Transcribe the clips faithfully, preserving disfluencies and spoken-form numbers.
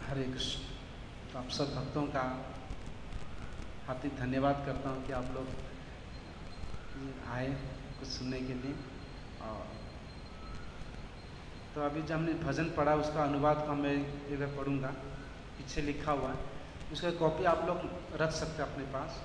हरे कृष्ण। तो आप सब भक्तों का हार्दिक धन्यवाद करता हूँ कि आप लोग आए कुछ सुनने के लिए। और तो अभी जो हमने भजन पढ़ा उसका अनुवाद का मैं एक बार पढ़ूँगा, पीछे लिखा हुआ है, उसका कॉपी आप लोग रख सकते हैं अपने पास।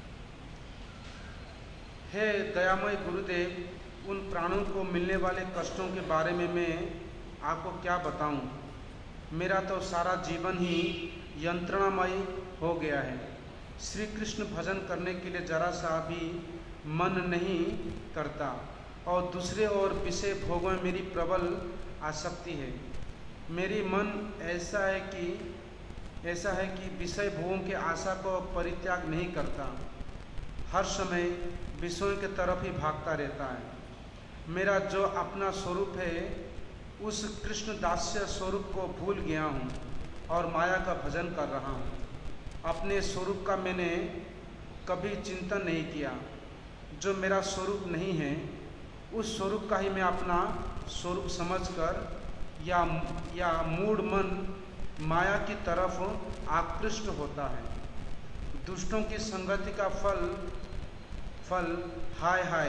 हे दयामय गुरुदेव, उन प्राणों को मिलने वाले कष्टों के बारे में मैं आपको क्या बताऊं। मेरा तो सारा जीवन ही यंत्रणामय हो गया है। श्री कृष्ण भजन करने के लिए जरा सा भी मन नहीं करता और दूसरे ओर विषय भोगों में मेरी प्रबल आसक्ति है। मेरी मन ऐसा है कि ऐसा है कि विषय भोगों के आशा को परित्याग नहीं करता, हर समय विषयों की तरफ ही भागता रहता है। मेरा जो अपना स्वरूप है उस कृष्ण दास्य स्वरूप को भूल गया हूँ और माया का भजन कर रहा हूँ। अपने स्वरूप का मैंने कभी चिंतन नहीं किया। जो मेरा स्वरूप नहीं है उस स्वरूप का ही मैं अपना स्वरूप समझकर या या मूढ़ मन माया की तरफ आकृष्ट होता है। दुष्टों की संगति का फल फल हाय हाय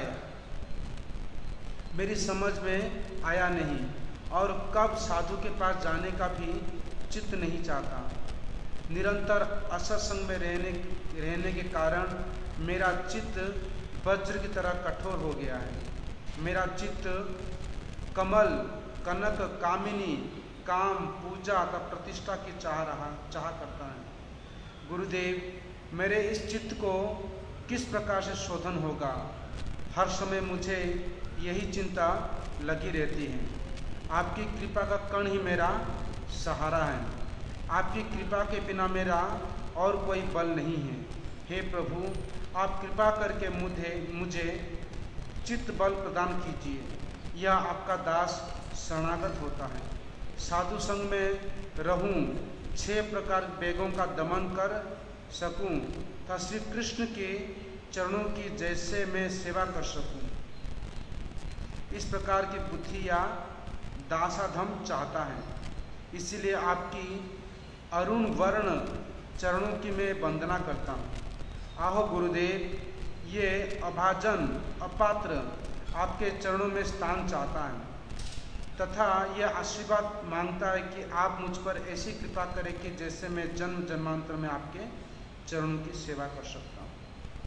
मेरी समझ में आया नहीं और कब साधु के पास जाने का भी चित्त नहीं चाहता। निरंतर असत्संग में रहने रहने के कारण मेरा चित्त वज्र की तरह कठोर हो गया है। मेरा चित्त कमल, कनक, कामिनी, काम, पूजा तथा प्रतिष्ठा की चाह रहा चाह करता है। गुरुदेव, मेरे इस चित्त को किस प्रकार से शोधन होगा? हर समय मुझे यही चिंता लगी रहती है। आपकी कृपा का कण ही मेरा सहारा है। आपकी कृपा के बिना मेरा और कोई बल नहीं है। हे प्रभु, आप कृपा करके मुझे मुझे चित्त बल प्रदान कीजिए। यह आपका दास शरणागत होता है। साधु संग में रहूं, छह प्रकार वेगों का दमन कर सकूं तथा श्री कृष्ण के चरणों की जैसे मैं सेवा कर सकूं, इस प्रकार की बुद्धि या दासाधम चाहता है। इसीलिए आपकी अरुण वर्ण चरणों की मैं वंदना करता हूँ। आहो गुरुदेव, ये अभाजन अपात्र आपके चरणों में स्थान चाहता है तथा यह आशीर्वाद मांगता है कि आप मुझ पर ऐसी कृपा करें कि जैसे मैं जन्म जन्मांतर में आपके चरणों की सेवा कर सकता हूँ।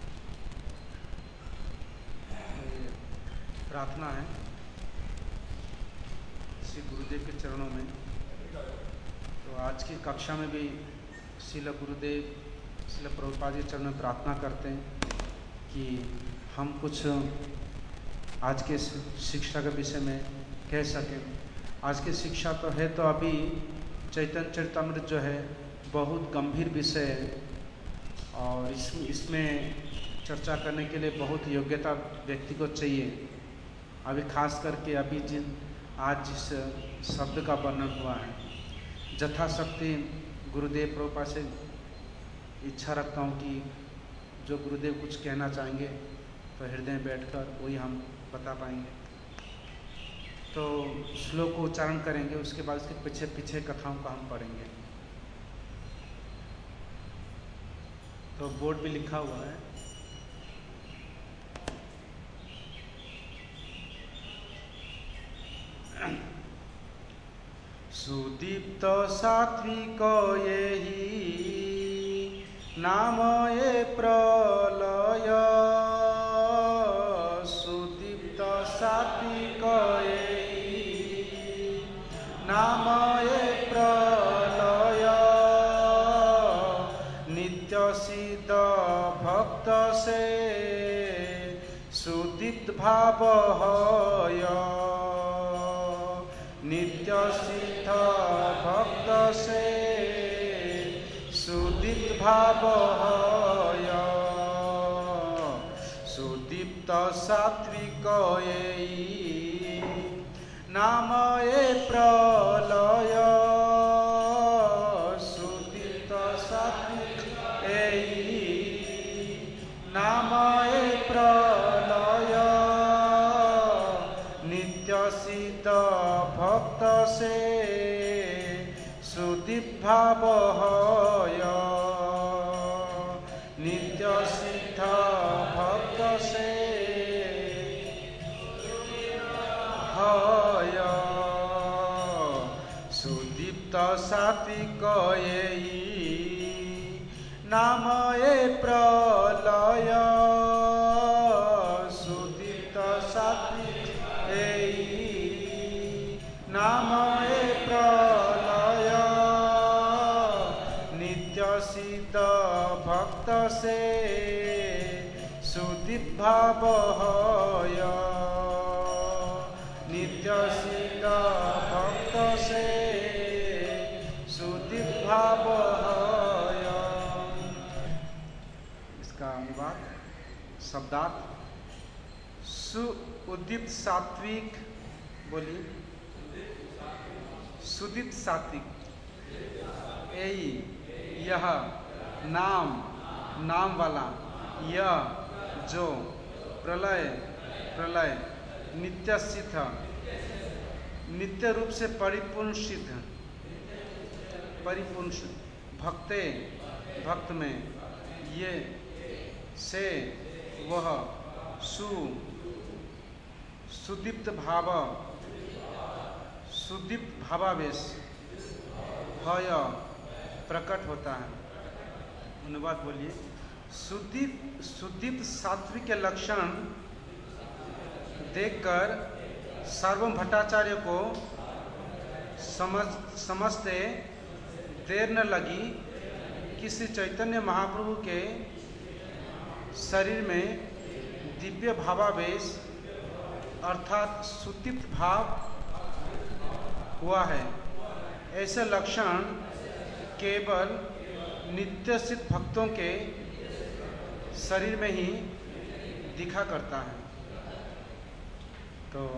प्रार्थना है श्री गुरुदेव के चरणों में। तो आज की कक्षा में भी श्रील गुरुदेव श्रील प्रभुपाद जी चरणों में प्रार्थना करते हैं कि हम कुछ आज के शिक्षा के विषय में कह सकें। आज की शिक्षा तो है, तो अभी चैतन्य चरितमृत जो है बहुत गंभीर विषय है और इस इसमें चर्चा करने के लिए बहुत योग्यता व्यक्ति को चाहिए। अभी खास करके अभी जिन आज जिस शब्द का वर्णन हुआ है, यथाशक्ति गुरुदेव प्रभुपाद से इच्छा रखता हूँ कि जो गुरुदेव कुछ कहना चाहेंगे तो हृदय में बैठकर वही हम बता पाएंगे। तो श्लोक को उच्चारण करेंगे, उसके बाद उसके पीछे पीछे कथाओं का हम पढ़ेंगे। तो बोर्ड भी लिखा हुआ है। सुदीप्त सात्विक येहि नाम ये प्रलय। सुदीप्त सात्विक येहि नाम ये प्रलय। नित्य सिद्ध भक्त से सुदीप्त भाव है। नित्य सिद्ध भक्त से सुदीप्त भाव है। सुदीप्त सात्विक येहि नाम ये प्रलय। सुदीप्त सात्विक येहि नाम ये प्रलय। नित्य सिद्ध भक्त से सुदीप्त सुदीप्भावहय नित्य सिद्ध भक्त से हय सुदीप्त सात्विक नाम ए प्रलय सुदीप्त सात्विक नाम ए प्रलय नित्य सिद्ध भक्त से सुदीप्भावहय नित्य सिद्ध भक्त से सुदीप्भावहय। इसका अनुवाद शब्दार्थ सुउद्दीप्त सात्विक, बोलिए सुदीप्त सात्विक यही यह नाम नाम वाला यह जो प्रलय प्रलय नित्य सिद्ध नित्य रूप से परिपूर्ण सिद्ध परिपूर्ण भक्ते भक्त में ये से वह सु सुदीप्त भाव सुदीप्त भावावेश हय प्रकट होता है। अनुवाद बोलिए सुदीप्त सुदीप्त सात्विक के लक्षण देखकर सार्वभौम भट्टाचार्य को समझ समझते देर न लगी कि श्री चैतन्य महाप्रभु के शरीर में दिव्य भावावेश अर्थात सुदीप्त भाव हुआ है। ऐसे लक्षण केवल नित्य सिद्ध भक्तों के शरीर में ही दिखा करता है। तो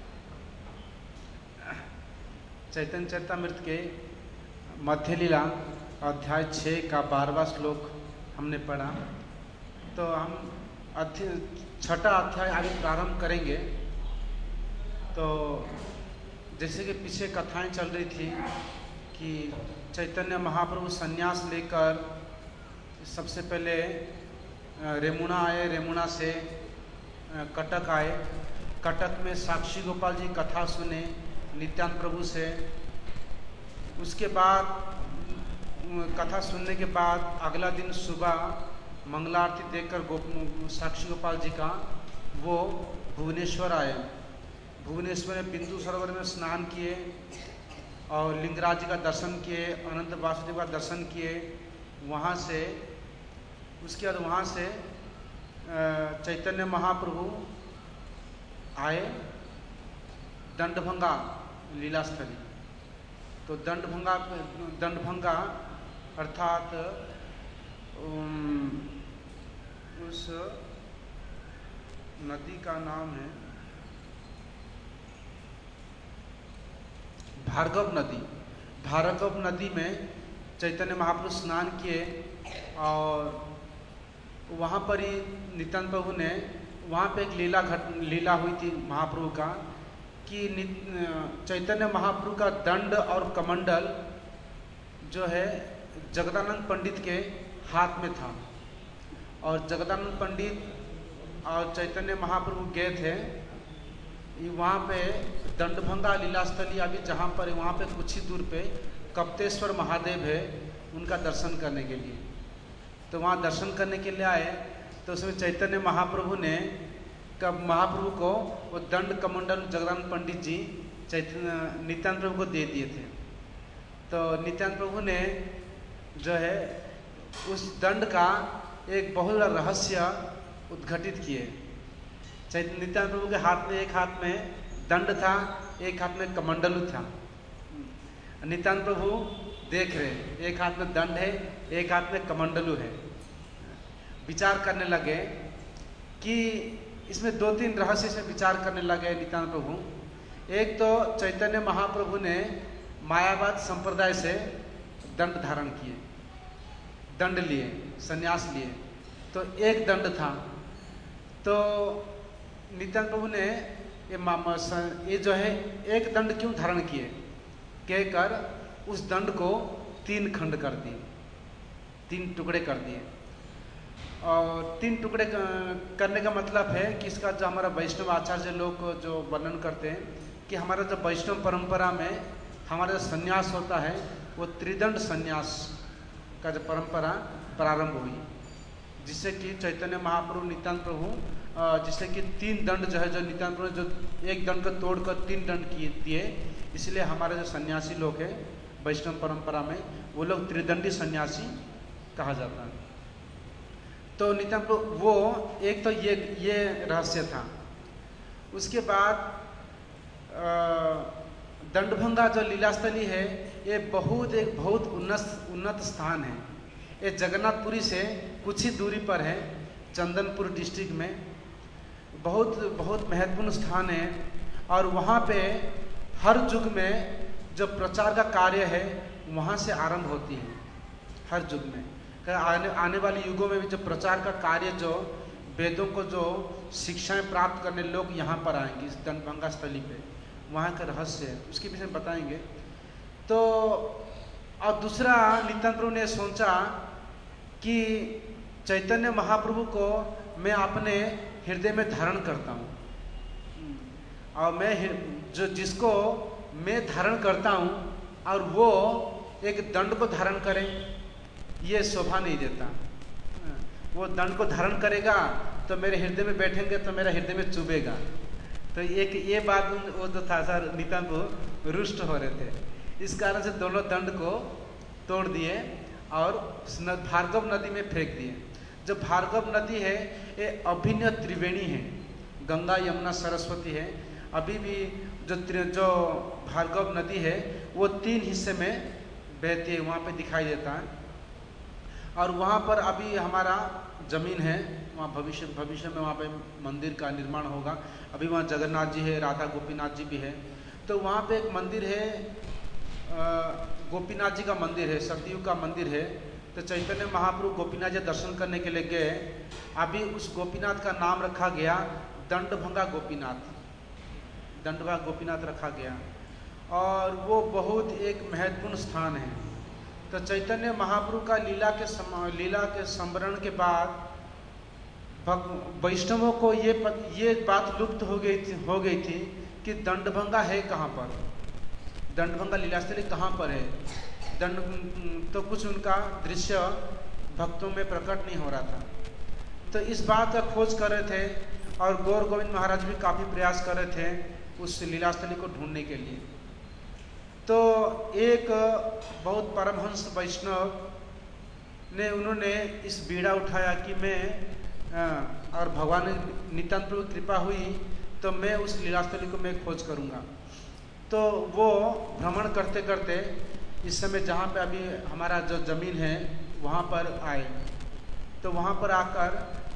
चैतन्य चरितामृत के मध्य लीला अध्याय छः का बारहवां श्लोक हमने पढ़ा। तो हम अध्याय छठा अध्याय आगे प्रारंभ करेंगे। तो जैसे कि पीछे कथाएं चल रही थी कि चैतन्य महाप्रभु संन्यास लेकर सबसे पहले रेमुणा आए, रेमुणा से कटक आए, कटक में साक्षी गोपाल जी कथा सुने नित्यानंद प्रभु से। उसके बाद कथा सुनने के बाद अगला दिन सुबह मंगलारती देखकर गो साक्षी गोपाल जी का वो भुवनेश्वर आए। भुवनेश्वर में बिंदु सरोवर में स्नान किए और लिंगराज जी का दर्शन किए, अनंत वासुदेव का दर्शन किए। वहाँ से उसके बाद वहाँ से चैतन्य महाप्रभु आए दंडभंगा लीलास्थली। तो दंडभंगा दंडभंगा अर्थात उस नदी का नाम है भार्गव नदी। भार्गव नदी में चैतन्य महाप्रभु स्नान किए और वहाँ पर ही नित्यानंद प्रभु ने वहाँ पे एक लीला घट लीला हुई थी महाप्रभु का कि चैतन्य महाप्रभु का दंड और कमंडल जो है जगदानंद पंडित के हाथ में था। और जगदानंद पंडित और चैतन्य महाप्रभु गए थे वहाँ पे दंडभंगा लीलास्थली अभी जहाँ पर वहाँ पे कुछ ही दूर पे कप्तेश्वर महादेव है, उनका दर्शन करने के लिए। तो वहाँ दर्शन करने के लिए आए तो उसमें चैतन्य महाप्रभु ने कब महाप्रभु को वो दंड कमंडल जगदानंद पंडित जी चैतन्य नित्यानंद प्रभु को दे दिए थे। तो नित्यानंद प्रभु ने जो है उस दंड का एक बहुत बड़ा रहस्य उद्घाटित किए। चैतन्य नित्यानंद प्रभु के हाथ में एक हाथ में दंड था, एक हाथ में कमंडलू था। नित्यानंद प्रभु देख रहे, एक हाथ में दंड है, एक हाथ में कमंडलू है। विचार करने लगे कि इसमें दो तीन रहस्य से विचार करने लगे नित्यानंद प्रभु। एक तो चैतन्य महाप्रभु ने मायावाद संप्रदाय से दंड धारण किए, दंड लिए, संन्यास लिए। तो एक दंड था। तो नित्यानंद प्रभु ने ये ये जो है एक दंड क्यों धारण किए, कहकर उस दंड को तीन खंड कर दिए, तीन टुकड़े कर दिए। और तीन टुकड़े करने का मतलब है कि इसका जो हमारा वैष्णव आचार्य लोग जो वर्णन करते हैं कि हमारा जो वैष्णव परंपरा में हमारा जो संन्यास होता है वो त्रिदंड संन्यास का जो परंपरा प्रारंभ हुई, जिससे कि चैतन्य महाप्रभु नित्यानंद प्रभु जिससे कि तीन दंड जो है जो नित्यानंद प्रभु जो एक दंड को तोड़कर तीन दंड किए दिए, इसलिए हमारे जो सन्यासी लोग हैं वैष्णव परंपरा में वो लोग त्रिदंडी सन्यासी कहा जाता है। तो नित्यानंद प्रभु वो एक तो ये ये रहस्य था। उसके बाद दंडभंगा जो लीलास्थली है ये बहुत एक बहुत उन्नत उन्नत स्थान है। ये जगन्नाथपुरी से कुछ ही दूरी पर है, चंदनपुर डिस्ट्रिक्ट में बहुत बहुत महत्वपूर्ण स्थान है। और वहाँ पे हर युग में जो प्रचार का कार्य है वहाँ से आरंभ होती है, हर युग में। आने आने वाले युगों में भी जो प्रचार का कार्य जो वेदों को जो शिक्षाएं प्राप्त करने लोग यहाँ पर आएंगे इस दंडभंगा स्थली पे, वहाँ का रहस्य है, उसके विषय में बताएंगे। तो और दूसरा नित्यानंद प्रभु ने सोचा कि चैतन्य महाप्रभु को मैं अपने हृदय में धारण करता हूँ, और मैं जो जिसको मैं धारण करता हूँ और वो एक दंड को धारण करे, ये शोभा नहीं देता। वो दंड को धारण करेगा तो मेरे हृदय में बैठेंगे तो मेरा हृदय में चुभेगा। तो एक ये बात वो जो था सर नित्यानंद रुष्ट हो रहे थे, इस कारण से दोनों दंड को तोड़ दिए और भार्गव नदी में फेंक दिए। जो भार्गव नदी है ये अभिन्न त्रिवेणी है, गंगा यमुना सरस्वती है। अभी भी जो जो भार्गव नदी है वो तीन हिस्से में बहती है, वहाँ पे दिखाई देता है। और वहाँ पर अभी हमारा जमीन है, वहाँ भविष्य भविष्य में वहाँ पे मंदिर का निर्माण होगा। अभी वहाँ जगन्नाथ जी है, राधा गोपीनाथ जी भी है। तो वहाँ पे एक मंदिर है, गोपीनाथ जी का मंदिर है, सतयुग का मंदिर है। तो चैतन्य महाप्रभु गोपीनाथ जी दर्शन करने के लिए गए। अभी उस गोपीनाथ का नाम रखा गया दंडभंगा गोपीनाथ, दंडभंगा गोपीनाथ रखा गया। और वो बहुत एक महत्वपूर्ण स्थान है। तो चैतन्य महाप्रभु का लीला के सम, लीला के स्मरण के बाद वैष्णवों को ये पत, ये बात लुप्त हो गई थी हो गई थी कि दंडभंगा है कहाँ पर, दंडभंगा लीलास्थली कहाँ पर है। दंड तो कुछ उनका दृश्य भक्तों में प्रकट नहीं हो रहा था। तो इस बात का खोज कर रहे थे और गौर गोविंद महाराज भी काफ़ी प्रयास कर रहे थे उस लीलास्थली को ढूंढने के लिए। तो एक बहुत परमहंस वैष्णव ने उन्होंने इस बीड़ा उठाया कि मैं और भगवान नित्यानंद प्रभु की कृपा हुई तो मैं उस लीलास्थली को मैं खोज करूँगा। तो वो भ्रमण करते करते इस समय जहाँ पे अभी हमारा जो ज़मीन है वहाँ पर आए। तो वहाँ पर आकर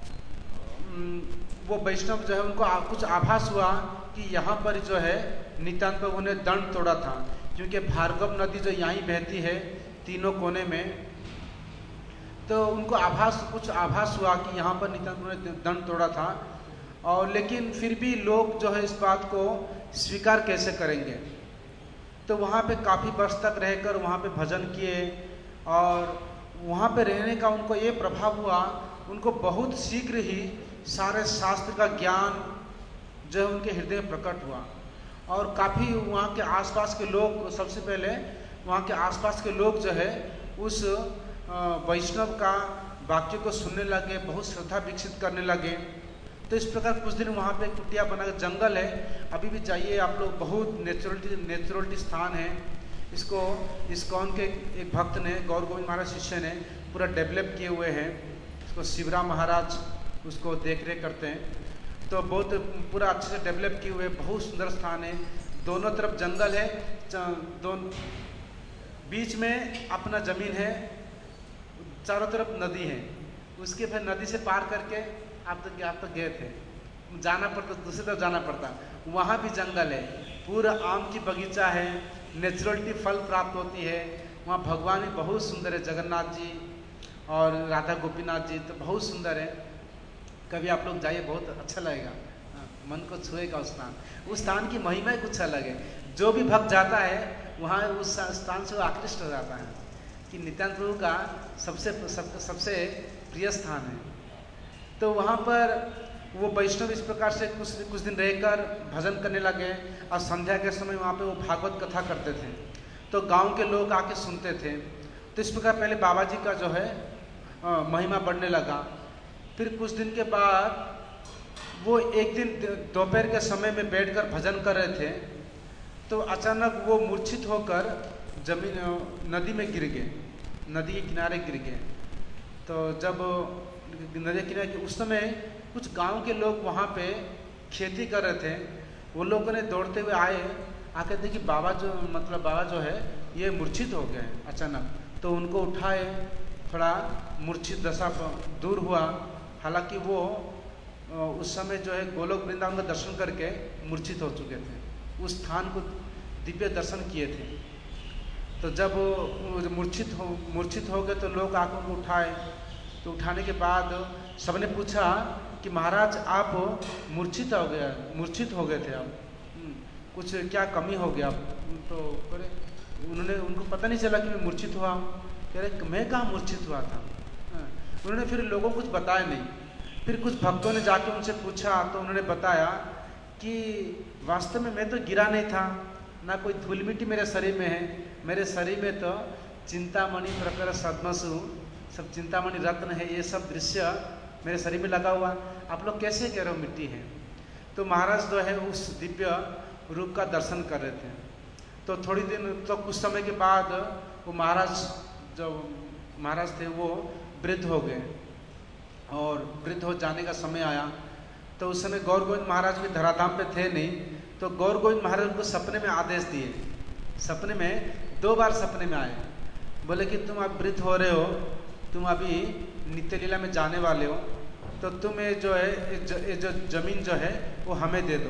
वो वैष्णव जो है उनको कुछ आभास हुआ कि यहाँ पर जो है नित्यानंद प्रभु ने दंड तोड़ा था, क्योंकि भार्गव नदी जो यहाँ बहती है तीनों कोने में। तो उनको आभास कुछ आभास हुआ कि यहाँ पर नित्यानंद प्रभु ने दंड तोड़ा था। और लेकिन फिर भी लोग जो है इस बात को स्वीकार कैसे करेंगे। तो वहाँ पे काफ़ी वर्ष तक रहकर वहाँ पे भजन किए और वहाँ पे रहने का उनको ये प्रभाव हुआ, उनको बहुत शीघ्र ही सारे शास्त्र का ज्ञान जो है उनके हृदय में प्रकट हुआ। और काफ़ी वहाँ के आसपास के लोग, सबसे पहले वहाँ के आसपास के लोग जो है उस वैष्णव का वाक्य को सुनने लगे, बहुत श्रद्धा विकसित करने लगे। तो इस प्रकार कुछ दिन वहाँ पे कुटिया बना जंगल है, अभी भी जाइए आप लोग, बहुत नेचुरलिटी नेचुरलिटी स्थान है। इसको इस्कॉन के एक भक्त ने, गौर गोविंद महाराज शिष्य ने पूरा डेवलप किए हुए हैं। इसको शिवराम महाराज उसको देख रेख करते हैं। तो बहुत पूरा अच्छे से डेवलप किए हुए बहुत सुंदर स्थान है। दोनों तरफ जंगल है, दोनों बीच में अपना ज़मीन है, चारों तरफ नदी है। उसके फिर नदी से पार करके आप तो आप तो गए थे, जाना पड़ता, दूसरी तरफ जाना पड़ता। वहाँ भी जंगल है, पूरा आम की बगीचा है, नेचुरलिटी फल प्राप्त होती है। वहाँ भगवान भी बहुत सुंदर है, जगन्नाथ जी और राधा गोपीनाथ जी, तो बहुत सुंदर है। कभी आप लोग जाइए, बहुत अच्छा लगेगा, मन को छुएगा उस स्थान। उस स्थान की महिमा ही कुछ अलग है। जो भी भक्त जाता है वहाँ उस स्थान से वो आकृष्ट हो जाता है। कि नित्यानंद प्रभु का सबसे सब, सबसे प्रिय स्थान है। तो वहाँ पर वो वैष्णव इस प्रकार से कुछ कुछ दिन रहकर भजन करने लगे और संध्या के समय वहाँ पे वो भागवत कथा करते थे, तो गांव के लोग आके सुनते थे। तो इस प्रकार पहले बाबा जी का जो है आ, महिमा बढ़ने लगा। फिर कुछ दिन के बाद वो एक दिन दोपहर के समय में बैठकर भजन कर रहे थे, तो अचानक वो मूर्छित होकर जमीन नदी में गिर गए, नदी के किनारे गिर गए। तो जब नदी के किनारे, उस समय कुछ गांव के लोग वहाँ पे खेती कर रहे थे, वो लोगों ने दौड़ते हुए आए, आकर देखिए बाबा जो मतलब बाबा जो है ये मूर्छित हो गए अचानक। तो उनको उठाए, थोड़ा मूर्छित दशा दूर हुआ। हालांकि वो उस समय जो है गोलोक वृंदावन का दर्शन करके मूर्छित हो चुके थे, उस स्थान को दिव्य दर्शन किए थे। तो जब मूर्छित हो मूर्छित हो गए तो लोग आकर उनको उठाए। तो उठाने के बाद सबने पूछा कि महाराज आप मूर्छित हो गया मूर्छित हो गए थे आप, कुछ क्या कमी हो गया? तो करे उन्होंने उनको पता नहीं चला कि मैं मूर्छित हुआ। कह रहे मैं कहाँ मूर्छित हुआ था। उन्होंने फिर लोगों को कुछ बताया नहीं। फिर कुछ भक्तों ने जाके उनसे पूछा तो उन्होंने बताया कि वास्तव में मैं तो गिरा नहीं था, ना कोई धूल मिट्टी मेरे शरीर में है। मेरे शरीर में तो चिंतामणि प्रकर सद्मसु, सब चिंतामणि रत्न है, ये सब दृश्य मेरे शरीर में लगा हुआ। आप लोग कैसे कह रहे हो मिट्टी है? तो महाराज जो है उस दिव्य रूप का दर्शन कर रहे थे। तो थोड़ी दिन तो कुछ समय के बाद वो महाराज जो महाराज थे वो वृद्ध हो गए, और वृद्ध हो जाने का समय आया। तो उस समय गौर गोविंद महाराज भी धराधाम पे थे नहीं। तो गौर गोविंद महाराज उनको सपने में आदेश दिए, सपने में दो बार सपने में आए। बोले कि तुम अब वृद्ध हो रहे हो, तुम अभी नित्य लीला में जाने वाले हो, तो तुम ये जो है ये जो जमीन जो है वो हमें दे दो,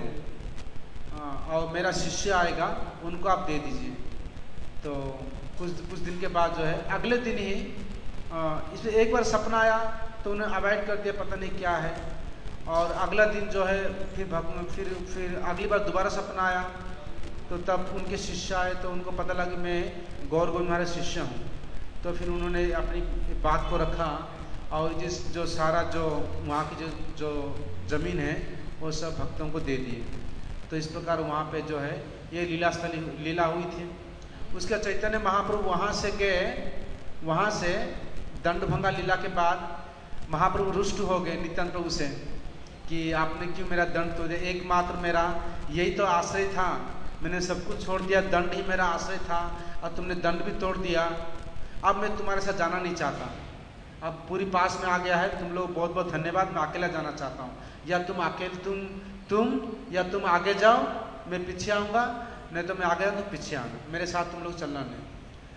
और मेरा शिष्य आएगा उनको आप दे दीजिए। तो कुछ कुछ दिन के बाद जो है अगले दिन ही इसमें एक बार सपना आया तो उन्हें अवॉइड कर दिया, पता नहीं क्या है। और अगला दिन जो है फिर फिर फिर अगली बार दोबारा सपना आया, तो तब उनके शिष्य आए तो उनको पता लगा मैं गौर गोविंद महाराज शिष्य हूँ। तो फिर उन्होंने अपनी बात को रखा और जिस जो सारा जो वहाँ की जो जो ज़मीन है वो सब भक्तों को दे दिए। तो इस प्रकार वहाँ पे जो है ये लीला स्थली लीला हुई थी। उसका चैतन्य महाप्रभु वहाँ से गए, वहाँ से दंडभंगा लीला के बाद महाप्रभु रुष्ट हो गए नित्यानंद प्रभु से कि आपने क्यों मेरा दंड तोड़ दिया, एकमात्र मेरा यही तो आश्रय था, मैंने सब कुछ छोड़ दिया, दंड ही मेरा आश्रय था और तुमने दंड भी तोड़ दिया। अब मैं तुम्हारे साथ जाना नहीं चाहता, अब पूरी पास में आ गया है, तुम लोग बहुत बहुत धन्यवाद, मैं अकेला जाना चाहता हूँ। या तुम अकेले तुम तुम या तुम आगे जाओ, मैं पीछे आऊँगा, नहीं तो मैं आगे आऊँ तो पीछे आऊँगा, मेरे साथ तुम लोग चलना नहीं।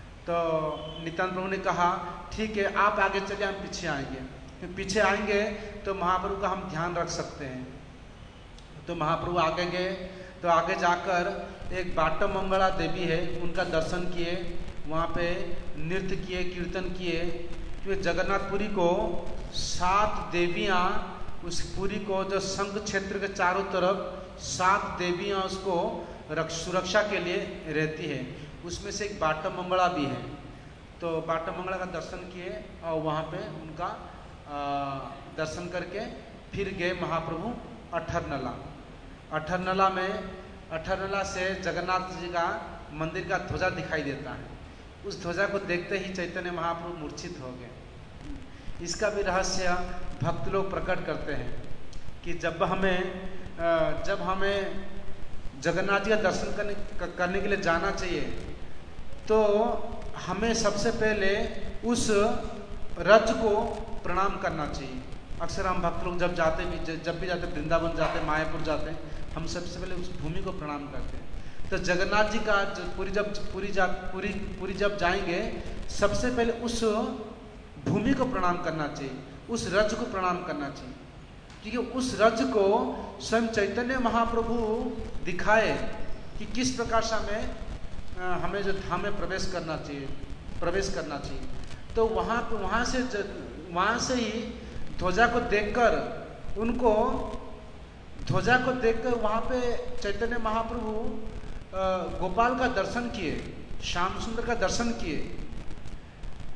तो नित्यानंद प्रभु ने कहा ठीक है आप आगे चलिए, हम पीछे आएंगे। फिर पीछे आएंगे तो महाप्रभु का हम ध्यान रख सकते हैं। तो महाप्रभु आगे गए, तो आगे जाकर एक बाटो मंगला देवी है, उनका दर्शन किए, वहाँ पे नृत्य किए, कीर्तन किए। क्योंकि जगन्नाथपुरी को सात देवियाँ, उस पुरी को जो संघ क्षेत्र के चारों तरफ सात देवियाँ उसको सुरक्षा के लिए रहती है, उसमें से एक बाटो मंगला भी है। तो बाटो मंगला का दर्शन किए और वहाँ पे उनका आ, दर्शन करके फिर गए महाप्रभु अठरनला। अठरनला में अठरनला से जगन्नाथ जी का मंदिर का ध्वजा दिखाई देता है। उस ध्वजा को देखते ही चैतन्य महाप्रभु मूर्छित हो गए। इसका भी रहस्य भक्त लोग प्रकट करते हैं कि जब हमें जब हमें जगन्नाथ जी का दर्शन करने करने के लिए जाना चाहिए तो हमें सबसे पहले उस रज को प्रणाम करना चाहिए। अक्सर हम भक्त लोग जब जाते भी जब भी जाते वृंदावन जाते, मायापुर जाते, हम सबसे पहले उस भूमि को प्रणाम करते हैं। तो जगन्नाथ जी का पूरी जब पूरी जा पूरी पूरी जब जाएंगे सबसे पहले उस भूमि को प्रणाम करना चाहिए, उस रज को प्रणाम करना चाहिए, क्योंकि उस रज को स्वयं चैतन्य महाप्रभु दिखाए कि किस प्रकार से हमें हमें जो धाम में प्रवेश करना चाहिए प्रवेश करना चाहिए। तो वहाँ वहाँ से वहाँ से ही ध्वजा को देखकर उनको ध्वजा को देखकर वहाँ पे चैतन्य महाप्रभु गोपाल का दर्शन किए, श्याम सुंदर का दर्शन किए।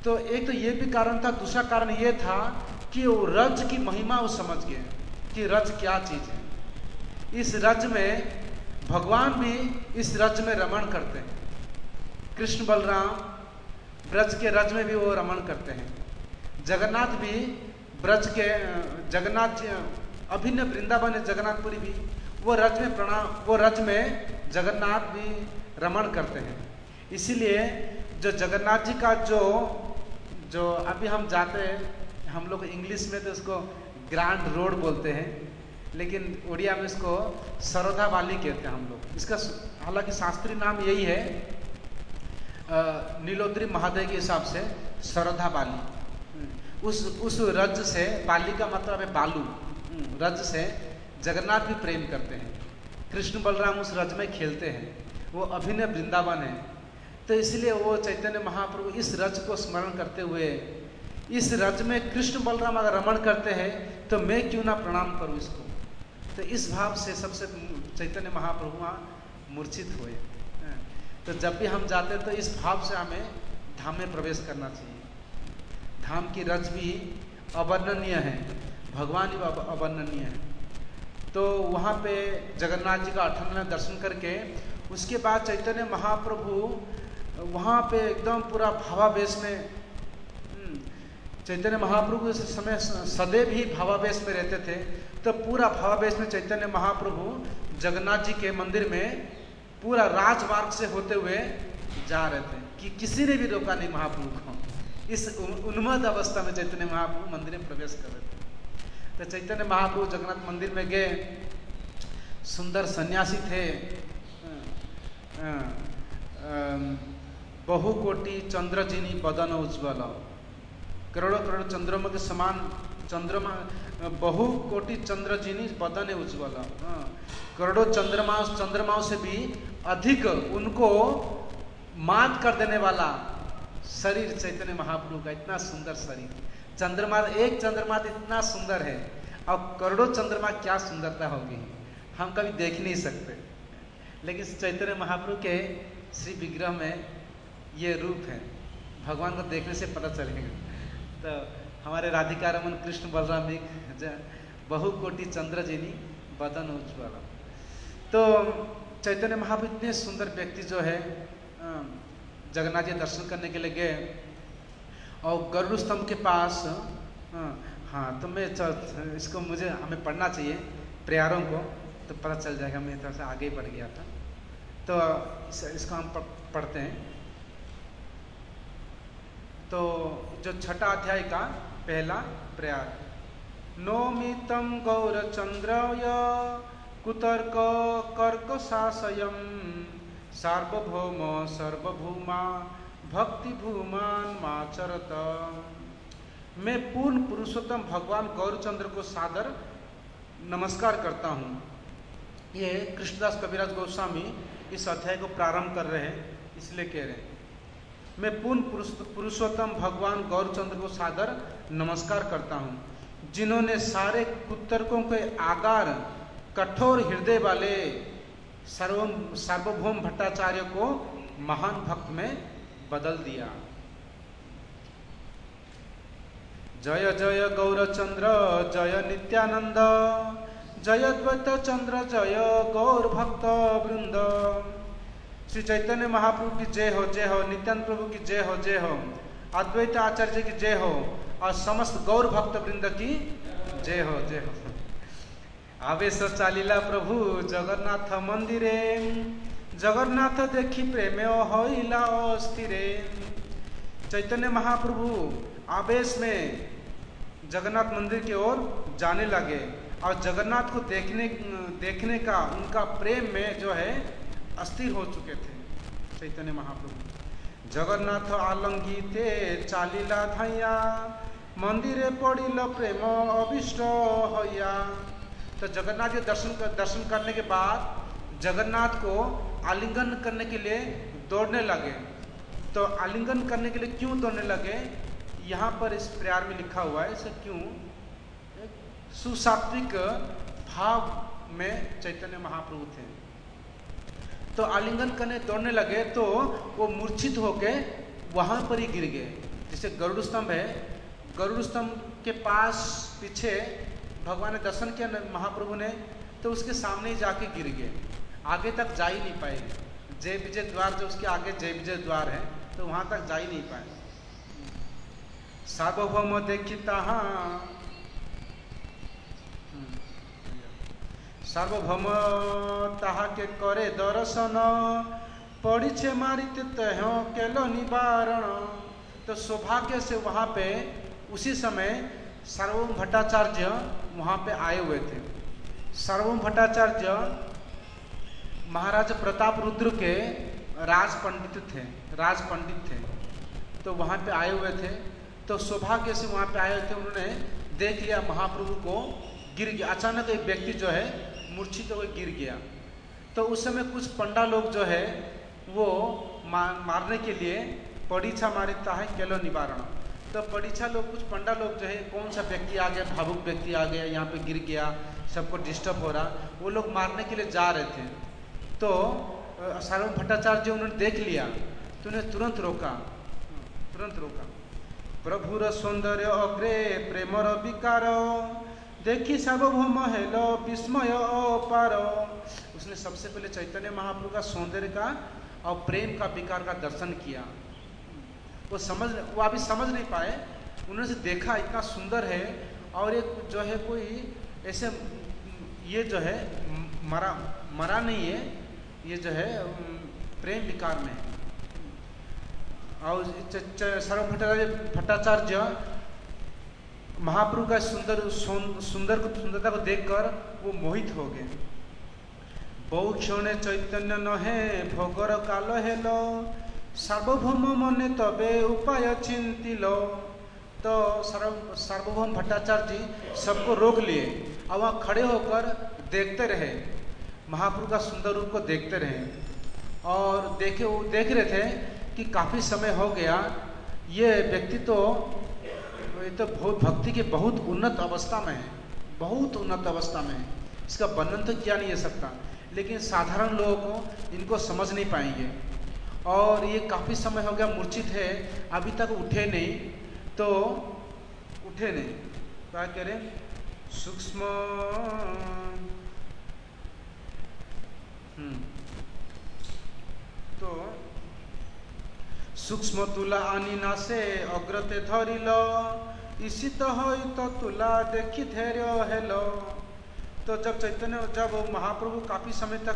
तो एक तो ये भी कारण था, दूसरा कारण ये था कि वो रज की महिमा वो समझ गए कि रज क्या चीज है। इस रज में भगवान भी इस रज में रमण करते हैं। कृष्ण बलराम ब्रज के रज में भी वो रमण करते हैं। जगन्नाथ भी ब्रज के जगन्नाथ अभिन्न वृंदावन है जगन्नाथपुरी भी, वो रज में प्रणाम वो रज में जगन्नाथ भी रमण करते हैं। इसीलिए जो जगन्नाथ जी का जो जो अभी हम जाते हैं, हम लोग इंग्लिश में तो उसको ग्रैंड रोड बोलते हैं, लेकिन उड़िया में इसको सरोधा वाली कहते हैं हम लोग। इसका हालांकि शास्त्रीय नाम यही है, नीलोद्री महादेव के हिसाब से सरोधा बाली। उस उस रज से, बाली का मतलब है बालू, रज से जगन्नाथ भी प्रेम करते हैं। कृष्ण बलराम उस रज में खेलते हैं, वो अभिनय वृंदावन है। तो इसलिए वो चैतन्य महाप्रभु इस रज को स्मरण करते हुए, इस रज में कृष्ण बलराम अगर रमण करते हैं तो मैं क्यों ना प्रणाम करूं इसको। तो इस भाव से सबसे चैतन्य महाप्रभु वहाँ मूर्छित हुए। तो जब भी हम जाते हैं तो इस भाव से हमें धाम में प्रवेश करना चाहिए। धाम की रज भी अवर्णनीय है, भगवान ही अवर्णनीय है। तो वहाँ पे जगन्नाथ जी का अठन्नवे दर्शन करके उसके बाद चैतन्य महाप्रभु वहाँ पे एकदम पूरा भावावेश में, चैतन्य महाप्रभु इस समय सदैव ही भावावेश में रहते थे। तो पूरा भावावेश में चैतन्य महाप्रभु जगन्नाथ जी के मंदिर में पूरा राजमार्ग से होते हुए जा रहे थे कि किसी ने भी रोका नहीं महाप्रभु को। इस उन्मत्त अवस्था में चैतन्य महाप्रभु मंदिर में प्रवेश कर रहे थे। तो चैतन्य महाप्रभु जगन्नाथ मंदिर में गए, सुंदर सन्यासी थे, बहुकोटि चंद्रजिनी बदन उज्ज्वल, करोड़ों करोड़ चंद्रमा के समान चंद्रमा, बहु कोटि चंद्रजिनी बदन उज्ज्वल, करोड़ों चंद्रमा चंद्रमाओं से भी अधिक उनको मात कर देने वाला शरीर चैतन्य महाप्रभु का। इतना सुंदर शरीर, चंद्रमा, एक चंद्रमा इतना सुंदर है, अब करोड़ों चंद्रमा क्या सुंदरता होगी, हम कभी देख नहीं सकते। लेकिन चैतन्य महाप्रभु के श्री विग्रह में ये रूप है, भगवान को देखने से पता चलेगा। तो हमारे राधिका रमन कृष्ण बलराम भी बहु कोटि चंद्रजिनी बदन उज्ज्वल। तो चैतन्य महाप्रभु इतने सुंदर व्यक्ति जो है जगन्नाथ जी दर्शन करने के लिए गए और गरुड़ स्तंभ के पास, हाँ तो मैं इसको मुझे हमें पढ़ना चाहिए प्यारों को, तो पता चल जाएगा, मैं तरह से आगे बढ़ गया था। तो इस, इसको हम पढ़ते हैं। तो जो छठा अध्याय का पहला प्रयाग, नौमितम गौरचंद्रय कुतर्क कर्क शासयम सार्वभौम सर्वभूमा भक्ति भूमान माचरत। मैं पूर्ण पुरुषोत्तम भगवान गौरचंद्र को सादर नमस्कार करता हूँ। ये कृष्णदास कविराज गोस्वामी इस अध्याय को प्रारंभ कर रहे हैं, इसलिए कह रहे हैं मैं पूर्ण पुरुषोत्तम भगवान गौरचंद्र को सादर नमस्कार करता हूँ, जिन्होंने सारे कुतर्कों के आगार कठोर हृदय वाले सर्व सार्वभौम भट्टाचार्य को महान भक्त में बदल दिया। जय जय गौरचंद्र जय नित्यानंद, जय द्वैत चंद्र जय गौर भक्त वृंद। श्री चैतन्य महाप्रभु की जय हो, जय हो, नित्यानंद प्रभु की जय हो, जय हो, अद्वैत आचार्य की जय हो और समस्त गौर भक्त वृंद की जय हो, जय हो। आवेश चालिला प्रभु जगन्नाथ मंदिरे, जगन्नाथ देखी प्रेम होइला अस्थिरे। चैतन्य महाप्रभु आवेश में जगन्नाथ मंदिर की ओर जाने लगे और जगन्नाथ को देखने देखने का उनका प्रेम में जो है अस्थिर हो चुके थे चैतन्य महाप्रभु। जगन्नाथ आलंगिते चालिला धाइया, मंदिरे पड़िल प्रेम अभिष्ट होया। तो जगन्नाथ के दर्शन कर, दर्शन करने के बाद जगन्नाथ को आलिंगन करने के लिए दौड़ने लगे। तो आलिंगन करने के लिए क्यों दौड़ने लगे, यहाँ पर इस प्यार में लिखा हुआ है, इसे क्यों, सुसात्विक भाव में चैतन्य महाप्रभु थे। तो आलिंगन करने दौड़ने लगे तो वो मूर्छित होके वहां पर ही गिर गए। जैसे गरुड़ स्तंभ है, गरुड़ स्तंभ के पास पीछे भगवान ने दर्शन किया महाप्रभु ने, तो उसके सामने ही जाके गिर गए, आगे तक जा ही नहीं पाए। जय विजय द्वार जो उसके आगे जय विजय द्वार है, तो वहां तक जा ही नहीं पाए। सार्वभौम देखिता सार्वभौम ताहा के करे दर्शन, पड़ीछे मारिते तह केलो निवारण। तो सौभाग्य से वहां पे उसी समय सार्वभौम भट्टाचार्य वहां पे आए हुए थे। सार्वभौम भट्टाचार्य महाराज प्रताप रुद्र के राज पंडित थे, राज पंडित थे, तो वहां पे आए हुए थे। तो सौभाग्य से वहां पे आए हुए थे, उन्होंने देख लिया महाप्रभु को गिर गया। अचानक एक व्यक्ति जो है मूर्छित तो होकर गिर गया। तो उस समय कुछ पंडा लोग जो है वो मा, मारने के लिए परीक्षा मारता है केलो निवारण। तो परीक्षा लोग, कुछ पंडा लोग जो है, कौन सा व्यक्ति आ गया, भावुक व्यक्ति आ गया, यहाँ पे गिर गया, सबको डिस्टर्ब हो रहा, वो लोग मारने के लिए जा रहे थे। तो सार्वभौम भट्टाचार्य उन्होंने देख लिया, तो उन्हें तुरंत रोका, तुरंत रोका। प्रभुर सौंदर्य अग्रे प्रेमर विकार, देखी सार्वभौम हेलो विस्मय अपार। उसने सबसे पहले चैतन्य महाप्रभु का सौंदर्य का और प्रेम का विकार का दर्शन किया। वो समझ वो अभी समझ नहीं पाए, उन्होंने से देखा इतना सुंदर है, और एक जो है कोई ऐसे ये जो है मरा मरा नहीं है, ये जो है प्रेम विकार में। और सार्वभौम भट्टाचार्य महाप्रभु का सुंदर सुंदर को सुंदरता को देखकर वो मोहित हो गए। बहु क्षणे चैतन्य नहे भोगर काल हेलो, सार्वभौम मने तबे उपाय चिंतिलो। तो सार्वभौम भट्टाचार्य जी सबको रोक लिए और वहाँ खड़े होकर देखते रहे, महाप्रभु का सुंदर रूप को देखते रहे। और देखे वो देख रहे थे कि काफ़ी समय हो गया, ये व्यक्ति तो ये तो भक्ति के बहुत उन्नत अवस्था में है, बहुत उन्नत अवस्था में है, इसका वर्णन तो किया नहीं जा सकता, लेकिन साधारण लोगों को इनको समझ नहीं पाएंगे। और ये काफ़ी समय हो गया मूर्छित है, अभी तक उठे नहीं, तो उठे नहीं, क्या करें, सूक्ष्म तो सूक्ष्म तुला आनी नासे अग्रते धरिल, ईशित होई तो तुला देखी धैर्य हेलो। तो जब चैतन्य जब महाप्रभु काफी समय तक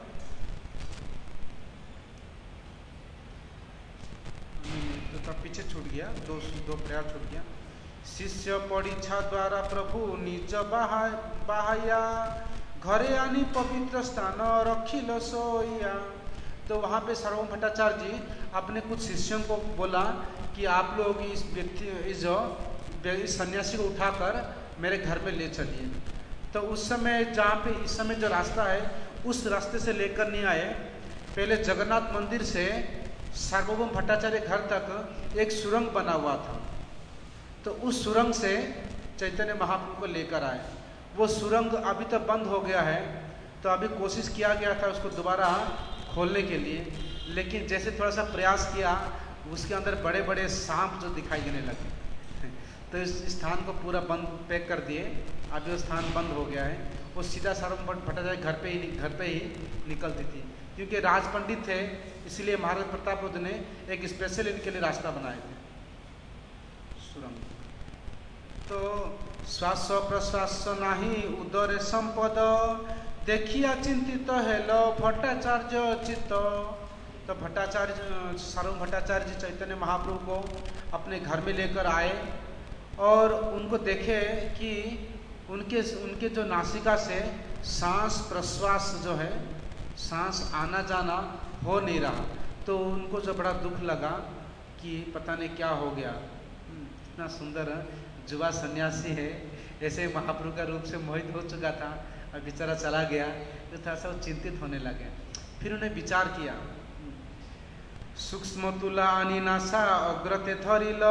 तो पीछे छूट गया, दो दो प्रयास छूट गया। शिष्य परीक्षा द्वारा प्रभु निज बाहा बाहया, घरे आनी पवित्र स्थान रखिल सोया। तो वहाँ पे सार्वभौम भट्टाचार्य जी अपने कुछ शिष्यों को बोला कि आप लोग इस व्यक्ति इस जो इस सन्यासी को उठाकर मेरे घर में ले चलिए। तो उस समय जहाँ पे इस समय जो रास्ता है उस रास्ते से लेकर नहीं आए, पहले जगन्नाथ मंदिर से सार्वभौम भट्टाचार्य घर तक एक सुरंग बना हुआ था। तो उस सुरंग से चैतन्य महाप्रभु को लेकर आए। वो सुरंग अभी तक बंद हो गया है, तो अभी कोशिश किया गया था उसको दोबारा खोलने के लिए, लेकिन जैसे थोड़ा सा प्रयास किया उसके अंदर बड़े बड़े सांप जो दिखाई देने लगे, तो इस स्थान को पूरा बंद पैक कर दिए। अभी वो स्थान बंद हो गया है। वो सीधा सार्वभौम भट्टाचार्य घर पे ही घर पे ही निकलती थी, क्योंकि राज पंडित थे, इसलिए महाराज प्रताप रुद्र ने एक स्पेशल इनके लिए रास्ता बनाए थे सुरंग। तो श्वास प्रश्वास नाही उदरे संपद, देखिया चिंतित हेलो भट्टाचार्य चित्त। तो भट्टाचार्य सार्वभौम भट्टाचार्य जी चैतन्य महाप्रभु को अपने घर में लेकर आए और उनको देखे कि उनके उनके जो नासिका से सांस प्रश्वास जो है, सांस आना जाना हो नहीं रहा। तो उनको जो बड़ा दुख लगा कि पता नहीं क्या हो गया, इतना सुंदर जुवा सन्यासी है, ऐसे महाप्रभु का रूप से मोहित हो चुका था और बेचारा चला गया, तो थोड़ा सा चिंतित होने लगे। फिर उन्हें विचार किया, सूक्ष्म तुला आनी नासा अग्रते धरिल,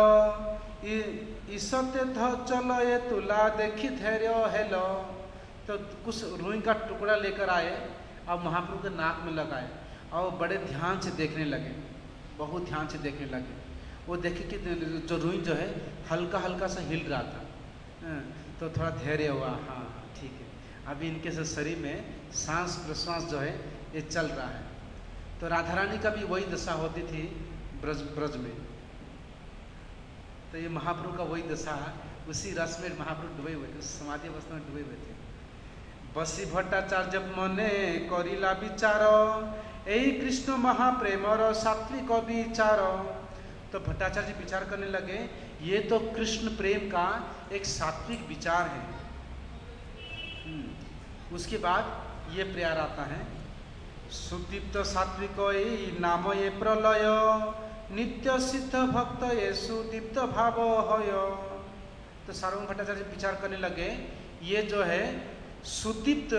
ईसते चल ये तुला देखी धैर्य हेलो। तो कुछ रुई का टुकड़ा लेकर आए और महाप्रभु के नाक में लगाए और बड़े ध्यान से देखने लगे, बहुत ध्यान से देखने लगे। वो देखे कि जो रुई जो है हल्का हल्का सा हिल रहा था, तो थोड़ा धैर्य हुआ, हाँ ठीक है, अभी इनके से शरीर में सांस प्रश्वास जो है ये चल रहा है। तो राधा रानी का भी वही दशा होती थी ब्रज ब्रज में। तो ये महाप्रभु का वही दशा, उसी रस में महाप्रभु डूबे हुए थे, उस समाधि अवस्था में डूबे हुए थे। बसी भट्टाचार्य मने करिला विचार, यही कृष्ण महाप्रेमर सात्विक विचार। तो भट्टाचार्य जी विचार करने लगे, ये तो कृष्ण प्रेम का एक सात्विक विचार है। उसके बाद ये प्यार आता है, सुदीप्त सात्विक नाम ये प्रलय, नित्य सिद्ध भक्त ये सुदीप्त भाव हय। तो सार्वभौम भट्टाचार्य विचार करने लगे, ये जो है सुदीप्त,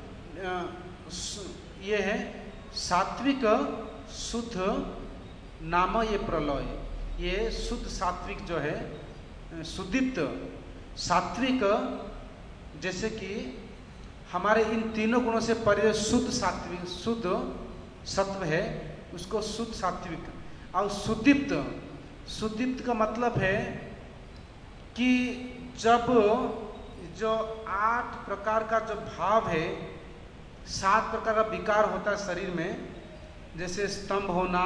ये है सात्विक शुद्ध नाम ये प्रलय, ये शुद्ध सात्विक जो है सुदीप्त सात्विक, जैसे कि हमारे इन तीनों गुणों से परे शुद्ध सात्विक शुद्ध सत्व है, उसको शुद्ध सात्विक। और सुदीप्त, सुदीप्त का मतलब है कि जब जो आठ प्रकार का जो भाव है, सात प्रकार का विकार होता है शरीर में, जैसे स्तंभ होना,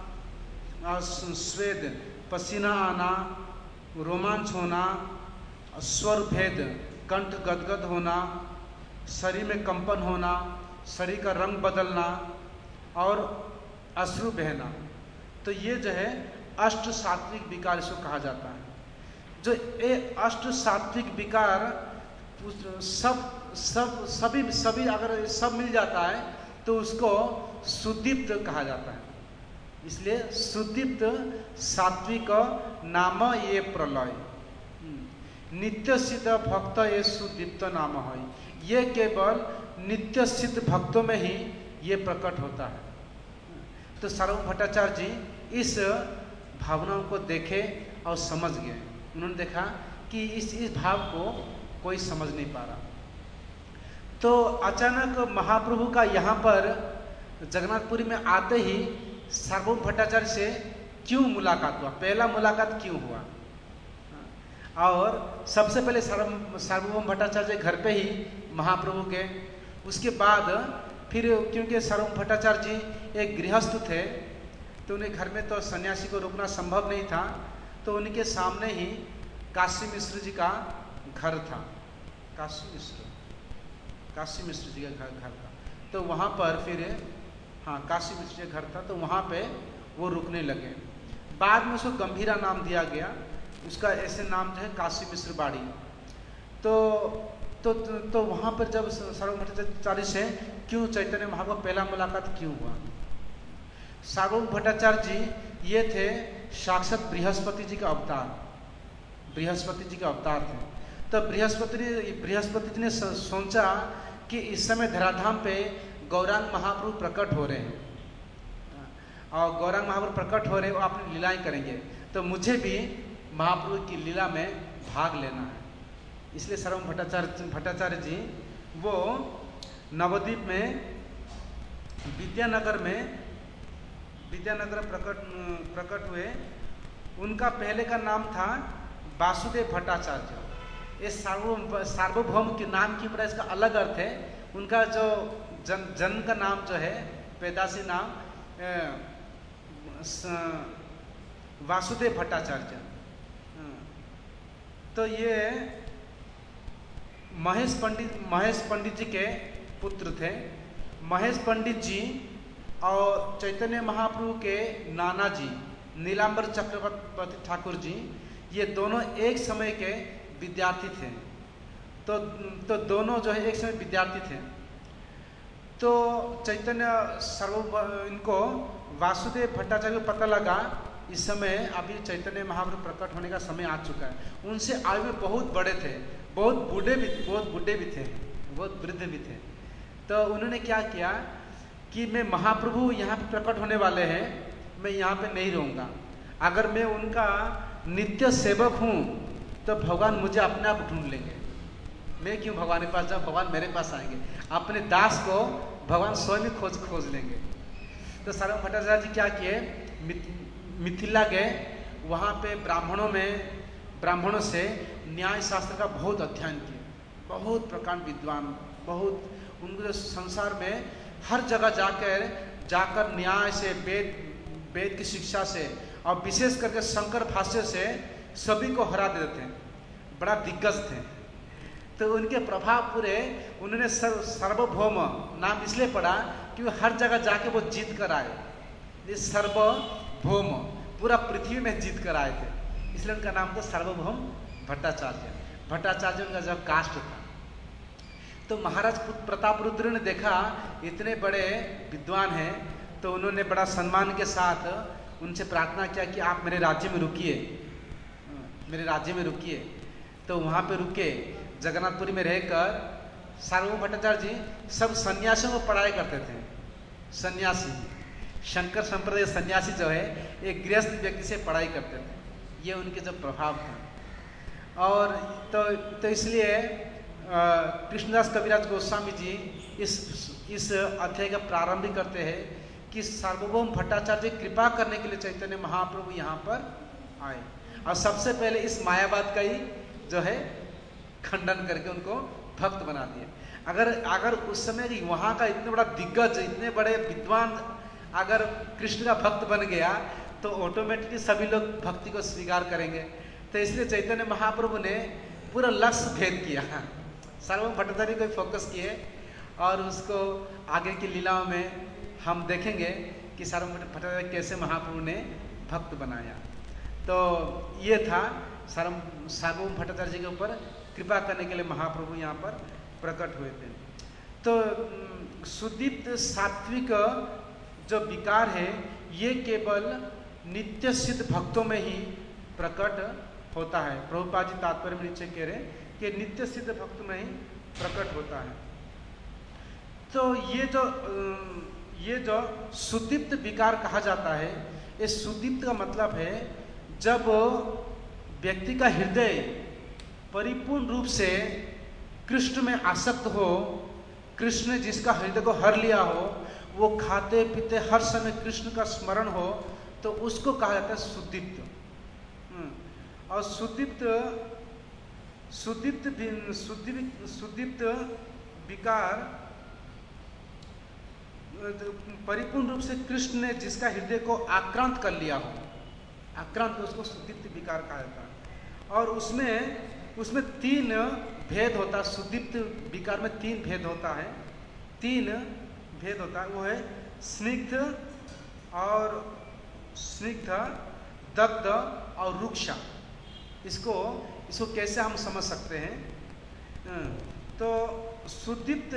स्वेद पसीना आना, रोमांच होना, स्वर भेद कंठ गदगद होना, शरीर में कंपन होना, शरीर का रंग बदलना और अश्रु बहना, तो ये जो है अष्ट सात्विक विकार इसको कहा जाता है। जो ये अष्ट सात्विक विकार सब सब सभी सभी अगर सब मिल जाता है तो उसको सुदीप्त कहा जाता है। इसलिए सुदीप्त सात्विक नाम ये प्रलय, नित्य सिद्ध भक्त ये सुदीप्त नाम है। ये केवल नित्य सिद्ध भक्तों में ही ये प्रकट होता है। तो सार्वभौम भट्टाचार्य जी इस भावनाओं को देखे और समझ गए। उन्होंने देखा कि इस इस भाव को कोई समझ नहीं पा रहा। तो अचानक महाप्रभु का यहाँ पर जगन्नाथपुरी में आते ही सार्वभौम भट्टाचार्य से क्यों मुलाकात हुआ, पहला मुलाकात क्यों हुआ। और सबसे पहले सार्वभौम भट्टाचार्य घर पे ही महाप्रभु के, उसके बाद फिर क्योंकि सार्वभौम भट्टाचार्य जी एक गृहस्थ थे तो उन्हें घर में तो सन्यासी को रोकना संभव नहीं था, तो उनके सामने ही काशी मिश्र जी का घर था। काशी मिश्र काशी मिश्र जी का घर घर था तो वहाँ पर फिर हाँ काशी मिश्र जी का घर था, तो वहाँ पे वो रुकने लगे। बाद में उसको गंभीरा नाम दिया गया, उसका ऐसे नाम जो है काशी मिश्र बाड़ी। तो तो तो, तो वहाँ पर जब सार्वभौम भट्टाचार्य से क्यों चैतन्य महाप्रभु पहला मुलाकात क्यों हुआ। सार्वभौम भट्टाचार्य जी ये थे साक्षात बृहस्पति जी का अवतार, बृहस्पति जी का अवतार थे। तो बृहस्पति बृहस्पति जी ने सोचा कि इस समय धराधाम पे गौरांग महाप्रभु प्रकट हो रहे हैं और गौरांग महाप्रभु प्रकट हो रहे हैं, वो अपनी लीलाएं करेंगे, तो मुझे भी महाप्रभु की लीला में भाग लेना है। इसलिए सार्वभौम भट्टाचार्य भट्टाचार्य जी वो नवद्वीप में विद्यानगर में विद्यानगर प्रकट प्रकट हुए। उनका पहले का नाम था वासुदेव भट्टाचार्य। ये सार्वभौम सार्वभौम के नाम की बड़ा इसका अलग अर्थ है। उनका जो जन जन्म का नाम जो है पैदाशी नाम वासुदेव भट्टाचार्य। तो ये महेश पंडित महेश पंडित जी के पुत्र थे। महेश पंडित जी और चैतन्य महाप्रभु के नाना जी नीलांबर चक्रवर्ती ठाकुर जी, ये दोनों एक समय के विद्यार्थी थे। तो तो दोनों जो है एक समय विद्यार्थी थे। तो चैतन्य सर्व इनको वासुदेव भट्टाचार्य को पता लगा इस समय अभी चैतन्य महाप्रभु प्रकट होने का समय आ चुका है। उनसे आयु में बहुत बड़े थे, बहुत बूढ़े भी बहुत बूढ़े भी थे, बहुत वृद्ध भी थे। तो उन्होंने क्या किया कि मैं महाप्रभु यहाँ पे प्रकट होने वाले हैं, मैं यहाँ पे नहीं रहूँगा। अगर मैं उनका नित्य सेवक हूँ तो भगवान मुझे अपने आप ढूंढ लेंगे। मैं क्यों भगवान के पास जाऊँ, भगवान मेरे पास आएंगे। अपने दास को भगवान स्वयं ही खोज खोज लेंगे। तो सार्वभौम भट्टाचार्य जी क्या किए, मिथिला गए वहाँ पे ब्राह्मणों में ब्राह्मणों से न्याय शास्त्र का बहुत अध्ययन किया, बहुत प्रकांड विद्वान, बहुत उनको संसार में हर जगह जाकर जाकर न्याय से, वेद वेद की शिक्षा से और विशेष करके शंकर भाष्य से सभी को हरा देते थे, बड़ा दिग्गज थे। तो उनके प्रभाव पूरे उन्होंने सर्व सार्वभौम नाम इसलिए पड़ा कि वो हर जगह जाके वो जीत कर आए, ये सार्वभौम पूरा पृथ्वी में जीत कर आए थे, इसलिए उनका नाम था सार्वभौम भट्टाचार्य। भट्टाचार्य उनका जब कास्ट था। तो महाराज प्रताप रुद्र ने देखा इतने बड़े विद्वान हैं, तो उन्होंने बड़ा सम्मान के साथ उनसे प्रार्थना किया कि आप मेरे राज्य में रुकिए, मेरे राज्य में रुकिए। तो वहाँ पे रुके, जगन्नाथपुरी में रहकर सार्वभौम भट्टाचार्य जी सब सन्यासियों को पढ़ाई करते थे। सन्यासी, शंकर संप्रदाय सन्यासी जो है एक गृहस्थ व्यक्ति से पढ़ाई करते थे, ये उनके जो प्रभाव था। और तो तो इसलिए कृष्णदास कविराज गोस्वामी जी इस इस अध्याय का प्रारंभ करते हैं कि सार्वभौम भट्टाचार्य कृपा करने के लिए चैतन्य महाप्रभु यहाँ पर आए और सबसे पहले इस मायावाद का ही जो है खंडन करके उनको भक्त बना दिया। अगर अगर उस समय वहाँ का इतने बड़ा दिग्गज, इतने बड़े विद्वान अगर कृष्ण का भक्त बन गया तो ऑटोमेटिकली सभी लोग भक्ति को स्वीकार करेंगे। तो इसलिए चैतन्य महाप्रभु ने पूरा लक्ष्य भेद किया, सार्वभौम भट्टाचार्य को फोकस किए और उसको आगे की लीलाओं में हम देखेंगे कि सार्वभौम भट्टाचार्य कैसे महाप्रभु ने भक्त बनाया। तो ये था सार्वभौम भट्टाचार्य जी के ऊपर कृपा करने के लिए महाप्रभु यहाँ पर प्रकट हुए थे। तो सुदीप्त सात्विक जो विकार है ये केवल नित्य सिद्ध भक्तों में ही प्रकट होता है। प्रभुपाद जी तात्पर्य में नीचे कह रहे हैं कि नित्य सिद्ध भक्त में ही प्रकट होता है। तो ये जो ये जो सुदीप्त विकार कहा जाता है, इस सुदीप्त का मतलब है जब व्यक्ति का हृदय परिपूर्ण रूप से कृष्ण में आसक्त हो, कृष्ण ने जिसका हृदय को हर लिया हो, वो खाते पीते हर समय कृष्ण का स्मरण हो, तो उसको कहा जाता है सुदीप्त। और सुदीप्त सुदीप्त सुदीप्त सुदीप्त विकार परिपूर्ण रूप से कृष्ण ने जिसका हृदय को आक्रांत कर लिया हो, आक्रांत उसको सुदीप्त विकार कहा जाता है। और उसमें उसमें तीन भेद होता है। सुदीप्त विकार में तीन भेद होता है, तीन भेद होता है। वो है स्निग्ध और स्निग्ध, दग्ध और रुक्षा। इसको इसको कैसे हम समझ सकते हैं? तो सुदीप्त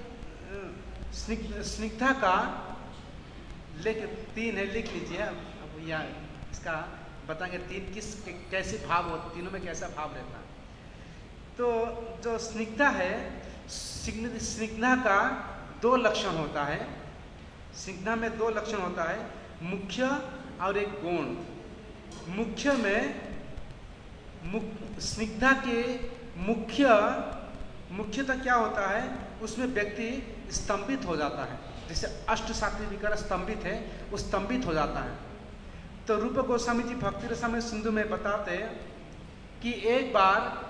स्निग्धा का लेख तीन है, लिख लीजिए। अब यहाँ इसका बताएंगे तीन किस कैसे भाव हो, तीनों में कैसा भाव रहता है। तो जो स्निग्धा है, स्निग्धा का दो लक्षण होता है। स्निग्धा में दो लक्षण होता है, मुख्य और एक गौण। मुख्य में स्निग्धा के मुख्य मुख्यतः क्या होता है, उसमें व्यक्ति स्तंभित हो जाता है। जैसे अष्ट सात्विक विकार स्तंभित है, वो स्तंभित हो जाता है। तो रूप गोस्वामी जी भक्ति रसामृत सिंधु में बताते हैं कि एक बार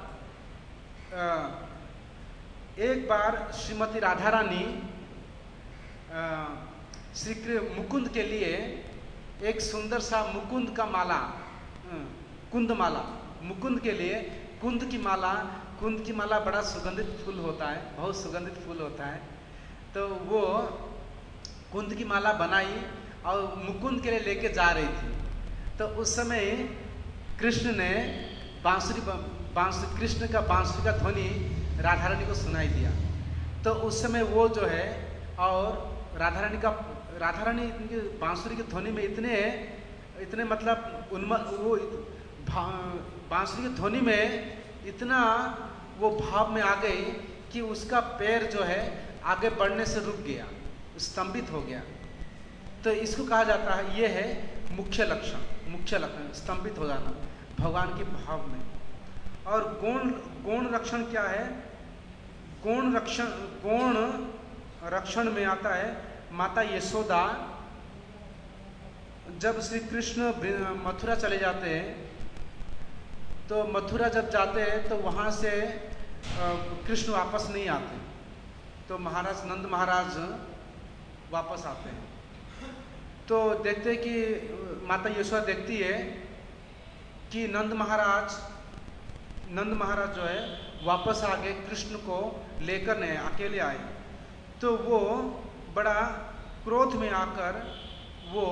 एक बार श्रीमती राधा रानी श्री मुकुंद के लिए एक सुंदर सा मुकुंद का माला, कुंद माला, मुकुंद के लिए कुंद की माला, कुंद की माला बड़ा सुगंधित फूल होता है, बहुत सुगंधित फूल होता है। तो वो कुंद की माला बनाई और मुकुंद के लिए लेके जा रही थी। तो उस समय कृष्ण ने बांसुरी बांसुरी कृष्ण का बांसुरी का ध्वनि राधा रानी को सुनाई दिया। तो उस समय वो जो है, और राधा रानी का राधा रानी बांसुरी की ध्वनि में इतने इतने मतलब उन्म वो बांसुरी की ध्वनि में इतना वो भाव में आ गई कि उसका पैर जो है आगे बढ़ने से रुक गया, स्तंभित हो गया। तो इसको कहा जाता है, ये है मुख्य लक्षण, मुख्य लक्षण स्तंभित हो जाना भगवान के भाव में। और गौण गौण रक्षण क्या है? गौण रक्षण गौण रक्षण में आता है माता यशोदा जब श्री कृष्ण मथुरा चले जाते हैं, तो मथुरा जब जाते हैं तो वहाँ से कृष्ण वापस नहीं आते, तो महाराज नंद महाराज वापस आते हैं। तो देखते हैं कि माता यशोदा देखती है कि नंद महाराज नंद महाराज जो है वापस आ गए, कृष्ण को लेकर नहीं अकेले आए। तो वो बड़ा क्रोध में आकर वो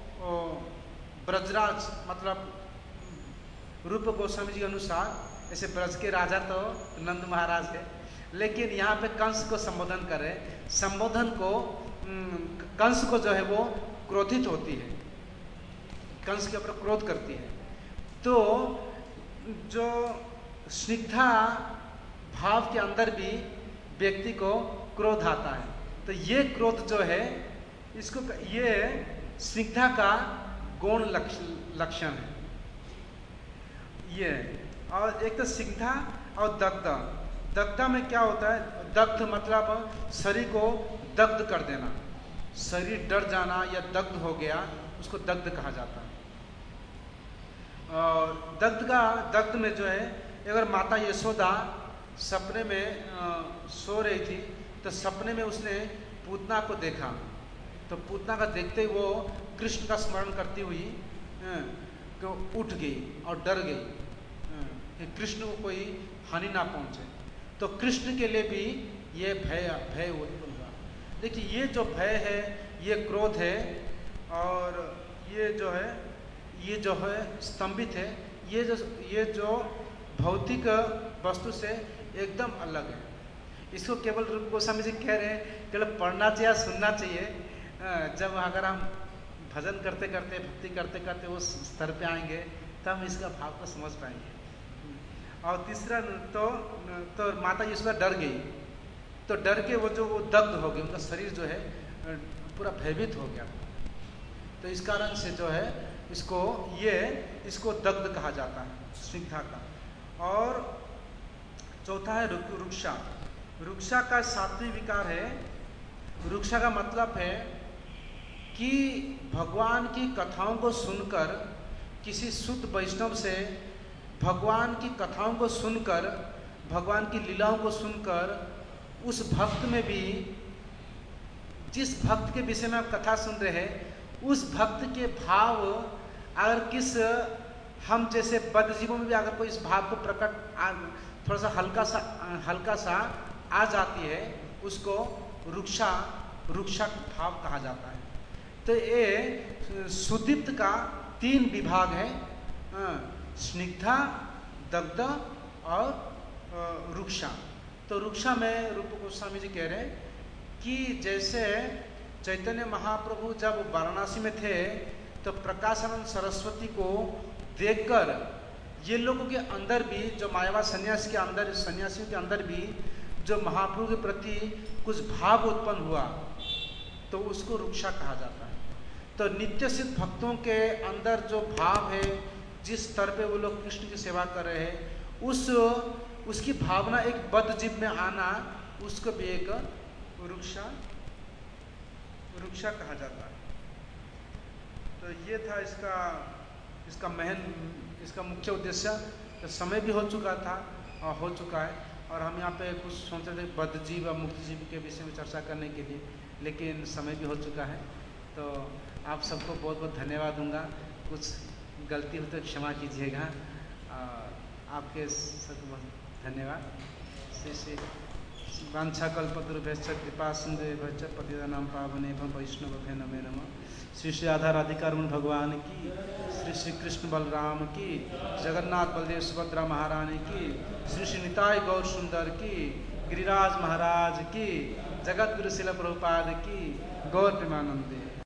ब्रजराज मतलब रूप गोस्वामी जी के अनुसार ऐसे ब्रज के राजा तो नंद महाराज है, लेकिन यहाँ पे कंस को संबोधन कर रहे, संबोधन को कंस को जो है वो क्रोधित होती है, कंस के ऊपर क्रोध करती है। तो जो स्निग्धा भाव के अंदर भी व्यक्ति को क्रोध आता है, तो ये क्रोध जो है इसको ये स्निग्धा का गौण लक्षण है ये। और एक तो स्निग्धा और दग्ध। दग्ध में क्या होता है, दग्ध मतलब शरीर को दग्ध कर देना, शरीर डर जाना या दग्ध हो गया, उसको दग्ध कहा जाता है। और दग्ध का दग्ध में जो है, अगर माता यशोदा सपने में आ, सो रही थी, तो सपने में उसने पूतना को देखा, तो पूतना का देखते ही वो कृष्ण का स्मरण करती हुई तो उठ गई और डर गई कि कृष्ण को कोई हानि ना पहुंचे। तो कृष्ण के लिए भी ये भय भय उत्पन्न हुआ। देखिए ये जो भय है, ये क्रोध है, और ये जो है ये जो है स्तंभित है, ये जो ये जो भौतिक वस्तु से एकदम अलग है। इसको केवल रूप गोस्वामी जी कह रहे हैं केवल पढ़ना चाहिए, सुनना चाहिए। जब अगर हम भजन करते करते भक्ति करते करते उस स्तर पे आएंगे तब हम इसका भाव को समझ पाएंगे। और तीसरा तो तो माता यशोदा डर गई, तो डर के वो जो वो दग्ध हो गई, उनका शरीर जो है पूरा भयभीत हो गया। तो इस कारण से जो है इसको ये इसको दग्ध कहा जाता है, स्निग्धा का। और चौथा है रुक्षा। रुक्षा का सात्विक विकार है। रुक्षा का मतलब है कि भगवान की कथाओं को सुनकर, किसी शुद्ध वैष्णव से भगवान की कथाओं को सुनकर, भगवान की लीलाओं को सुनकर, उस भक्त में भी, जिस भक्त के विषय में आप कथा सुन रहे हैं, उस भक्त के भाव अगर किस हम जैसे बद्धजीवों में भी अगर कोई इस भाव को प्रकट थोड़ा सा हल्का सा हल्का सा आ जाती है, उसको रुक्षा रुक्षा भाव कहा जाता है। तो ये सुदीप्त का तीन विभाग है, स्निग्धा, दग्ध और रुक्षा। तो रुक्षा में रूप गोस्वामी जी कह रहे हैं कि जैसे चैतन्य महाप्रभु जब वाराणसी में थे तो प्रकाशानंद सरस्वती को देखकर ये लोगों के अंदर भी, जो मायावा सन्यासी के अंदर सन्यासियों के अंदर भी जो महाप्रभु के प्रति कुछ भाव उत्पन्न हुआ, तो उसको रुक्षा कहा जाता है। तो नित्य सिद्ध भक्तों के अंदर जो भाव है, जिस स्तर पे वो लोग कृष्ण की सेवा कर रहे हैं, उस उसकी भावना एक बद्ध जीव में आना, उसको भी एक रुक्षा रुक्षा कहा जाता है। तो ये था इसका इसका महन इसका मुख्य उद्देश्य। तो समय भी हो चुका था और हो चुका है, और हम यहाँ पे कुछ सोच रहे थे बद्ध जीव और मुक्त जीव के विषय में चर्चा करने के लिए, लेकिन समय भी हो चुका है। तो आप सबको बहुत बहुत धन्यवाद दूंगा। कुछ गलती हो तो क्षमा कीजिएगा। आपके सबको बहुत धन्यवाद। श्री श्री वांछा कल्पतरुभ्यश्च कृपा सिंधुभ्यश्च पतितानां पावनेभ्यो वैष्णवेभ्यो नमो नमः। श्री श्री राधा राधिका रमण भगवान की, श्री श्री कृष्ण बलराम की, जगन्नाथ बलदेव सुभद्रा महारानी की, श्री श्री निताय गौर सुंदर की, गिरिराज महाराज की, जगत गुरु शिल प्रभुपाद की, गौर प्रेमानंदे।